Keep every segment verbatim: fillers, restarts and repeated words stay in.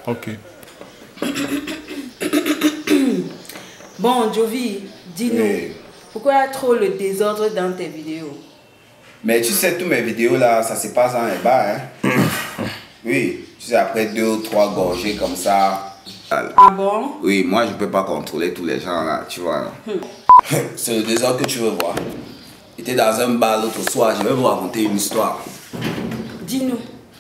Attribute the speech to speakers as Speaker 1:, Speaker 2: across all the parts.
Speaker 1: Ok.
Speaker 2: Bon, Jovi, dis-nous,
Speaker 3: Oui.
Speaker 2: pourquoi il y a trop le désordre dans tes vidéos?
Speaker 3: Mais tu sais, toutes mes vidéos là, ça se passe dans les bars. Hein? Oui, tu sais, après deux ou trois gorgées comme ça.
Speaker 2: Ah bon?
Speaker 3: Oui, moi je peux pas contrôler tous les gens là, tu vois.
Speaker 2: Hmm.
Speaker 3: C'est le désordre que tu veux voir. J'étais dans un bar l'autre soir, je vais vous raconter une histoire.
Speaker 2: Dis-nous.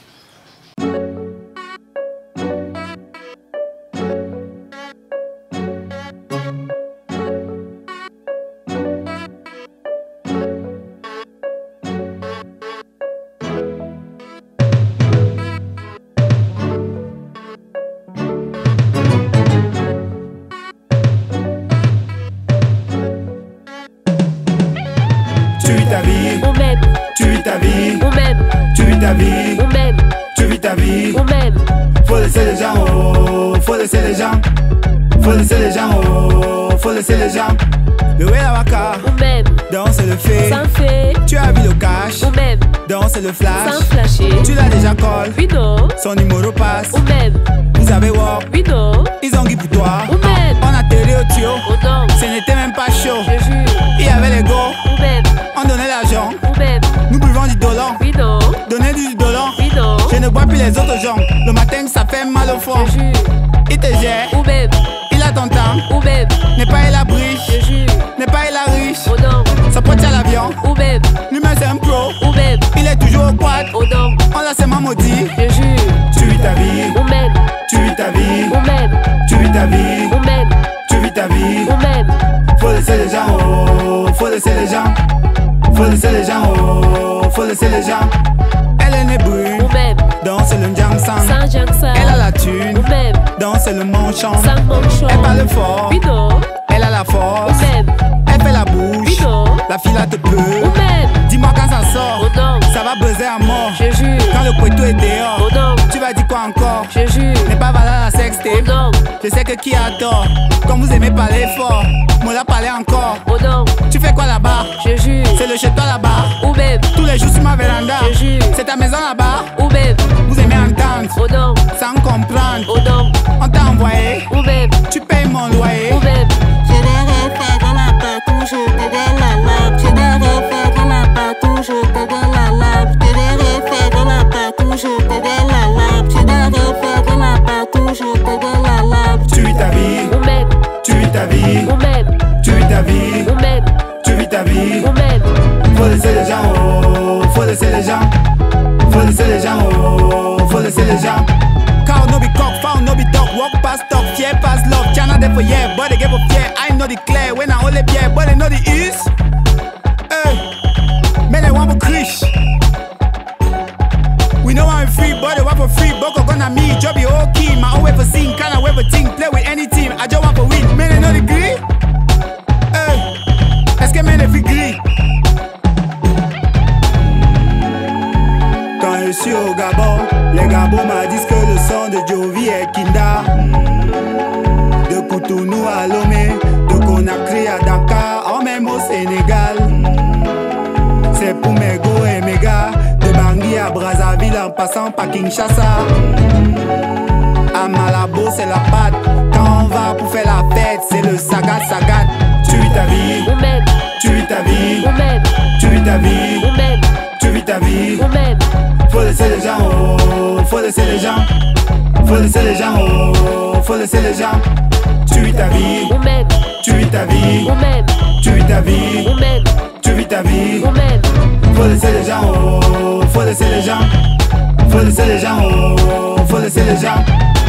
Speaker 4: Tu vis ta vie,
Speaker 5: On m'aime,
Speaker 4: tu vis ta vie,
Speaker 5: on m'aime,
Speaker 4: tu vis ta vie,
Speaker 5: on m'aime,
Speaker 4: tu vis ta vie.
Speaker 5: on m'aime,
Speaker 4: Faut laisser les gens, oh, faut laisser les gens. Faut laisser les gens, oh, faut laisser les gens. Le way la waka,
Speaker 5: on m'aime,
Speaker 4: danse le fait.
Speaker 5: sans fait,
Speaker 4: Tu as vu le cash,
Speaker 5: on m'aime,
Speaker 4: danse le flash.
Speaker 5: sans flasher,
Speaker 4: Tu l'as déjà call,
Speaker 5: oui non,
Speaker 4: son numéro passe.
Speaker 5: on m'aime,
Speaker 4: Vous avez walk,
Speaker 5: oui non,
Speaker 4: ils ont gué pour toi.
Speaker 5: on m'aime,
Speaker 4: On a télé au tuyau,
Speaker 5: on danse,
Speaker 4: ce n'était même pas chaud.
Speaker 5: je jure,
Speaker 4: Il y avait les go,
Speaker 5: on m'aime,
Speaker 4: on donnait l'argent.
Speaker 5: on m'aime,
Speaker 4: Nous buvons du dollar,
Speaker 5: oui non,
Speaker 4: donnez du dollar.
Speaker 5: oui non,
Speaker 4: Je ne bois plus les autres gens. Le matin, ça fait mal au fond.
Speaker 5: je jure,
Speaker 4: Il te gère,
Speaker 5: on m'aime,
Speaker 4: il a ton temps.
Speaker 5: on m'aime,
Speaker 4: N'est pas il a briche,
Speaker 5: je jure,
Speaker 4: n'est pas il a riche.
Speaker 5: on danse,
Speaker 4: Ça pote à l'avion,
Speaker 5: on m'aime,
Speaker 4: lui-même c'est un pro.
Speaker 5: on m'aime,
Speaker 4: Il est toujours au quad,
Speaker 5: on danse,
Speaker 4: on l'a seulement maudit.
Speaker 5: je jure,
Speaker 4: Tu vis ta vie,
Speaker 5: on m'aime,
Speaker 4: tu vis ta vie,
Speaker 5: on m'aime,
Speaker 4: tu vis ta vie,
Speaker 5: on m'aime,
Speaker 4: tu vis ta vie.
Speaker 5: on m'aime,
Speaker 4: Faut laisser les gens, oh, faut laisser les gens. Faut laisser les gens, oh, faut laisser les gens. Elle est née brune,
Speaker 5: on m'aime,
Speaker 4: danse le njang sang.
Speaker 5: sans Jackson,
Speaker 4: Elle a la thune,
Speaker 5: on m'aime,
Speaker 4: danse le manchon.
Speaker 5: sans manchon,
Speaker 4: Elle parle fort,
Speaker 5: oui non,
Speaker 4: elle a la
Speaker 5: on
Speaker 4: force.
Speaker 5: m'aime,
Speaker 4: Elle fait la
Speaker 5: oui
Speaker 4: bouche,
Speaker 5: non,
Speaker 4: la fille là te
Speaker 5: on
Speaker 4: peut.
Speaker 5: m'aime,
Speaker 4: Dis-moi quand ça sort,
Speaker 5: on danse,
Speaker 4: ça va buzzer à mort.
Speaker 5: je jure,
Speaker 4: Quand le poteau est dehors,
Speaker 5: on danse,
Speaker 4: tu vas dire quoi encore?
Speaker 5: je jure,
Speaker 4: N'est pas valable la
Speaker 5: on
Speaker 4: sextape.
Speaker 5: danse,
Speaker 4: Je sais que qui a tort. Comme vous aimez parler fort, moi la parler encore.
Speaker 5: on danse,
Speaker 4: Tu fais quoi là-bas?
Speaker 5: je jure,
Speaker 4: C'est le chez toi là-bas.
Speaker 5: ou même,
Speaker 4: Tous les jours sur ma véranda.
Speaker 5: je jure,
Speaker 4: C'est ta maison là-bas.
Speaker 5: ou même,
Speaker 4: Vous aimez entendre
Speaker 5: on danse,
Speaker 4: sans comprendre.
Speaker 5: on danse,
Speaker 4: On t'a envoyé,
Speaker 5: ou même,
Speaker 4: tu payes mon loyer.
Speaker 5: ou même,
Speaker 6: Je devrais faire dans la partout, je te donne la lave. Je devrais faire dans la partout, je te donne la lave. Je devrais faire dans la partout, je te donne la lave. Je devrais faire dans la partout, je te donne la lave.
Speaker 4: Tu vis ta vie,
Speaker 5: ou même,
Speaker 4: tu vis ta vie,
Speaker 5: ou même,
Speaker 4: tu vis ta vie,
Speaker 5: ou même,
Speaker 4: tu vis ta vie.
Speaker 5: ou même,
Speaker 4: Faut laisser les gens, oh, faut laisser les gens. Faut laisser les gens, oh, faut laisser les gens. Cow no be cock, found no be dog, walk past talk, fear past love. China there for yeah, but they give up fear. I know the clear when I only beer, but they know the east. Hey, man, they want for krish. We know I'm free, but they want for free. Boko gonna me, job be okay. My own way for sing, kinda way for ting. Play with any team, I just want for win. Man, they know the green. Hey, est-ce que man, they feel green? Quand je suis au Gabon, les Gabons m'a dit que le son de Jovi est Kinda. De Cotonou à Lomé, de Conakry à Dakar, en même au Sénégal. C'est pour mes go et mes gars, de Bangui à Brazzaville en passant par Kinshasa. À Malabo c'est la patte, quand on va pour faire la fête, c'est le sagat sagat. Tu vis ta vie,
Speaker 5: ou même,
Speaker 4: tu vis ta vie,
Speaker 5: ou même,
Speaker 4: tu vis ta vie,
Speaker 5: ou même,
Speaker 4: tu vis ta vie.
Speaker 5: ou même,
Speaker 4: Faut laisser les gens, oh, faut laisser les gens. Faut laisser les gens, oh, faut laisser les gens. Tu vis ta vie,
Speaker 5: ou même,
Speaker 4: tu vis ta vie,
Speaker 5: ou même,
Speaker 4: tu vis ta vie,
Speaker 5: ou même,
Speaker 4: tu vis ta vie.
Speaker 5: ou même,
Speaker 4: Faut laisser les gens, oh, faut laisser les gens. Faut laisser les gens, oh, faut laisser les gens.